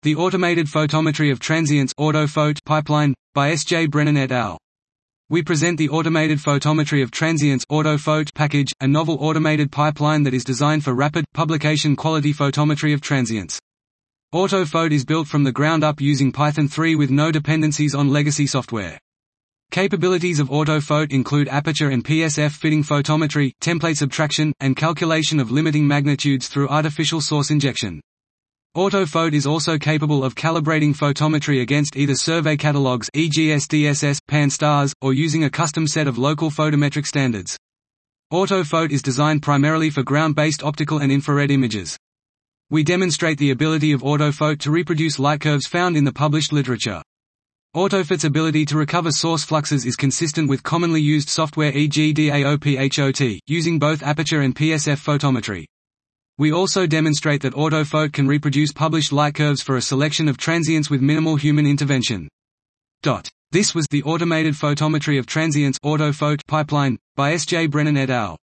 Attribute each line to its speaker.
Speaker 1: The Automated Photometry of Transients (AutoPhote) pipeline, by S. J. Brennan et al. We present the Automated Photometry of Transients (AutoPhote) package, a novel automated pipeline that is designed for rapid, publication-quality photometry of transients. AutoPhote is built from the ground up using Python 3 with no dependencies on legacy software. Capabilities of AutoPhote include aperture and PSF fitting photometry, template subtraction, and calculation of limiting magnitudes through artificial source injection. AutoPhote is also capable of calibrating photometry against either survey catalogs e.g. SDSS, PAN-STARS, or using a custom set of local photometric standards. AutoPhote is designed primarily for ground-based optical and infrared images. We demonstrate the ability of AutoPhote to reproduce light curves found in the published literature. AutoPhote's ability to recover source fluxes is consistent with commonly used software e.g. DAOP-HOT, using both aperture and PSF photometry. We also demonstrate that AutoPhote can reproduce published light curves for a selection of transients with minimal human intervention. This was the Automated Photometry of Transients (AutoPhote) pipeline, by S. J. Brennan et al.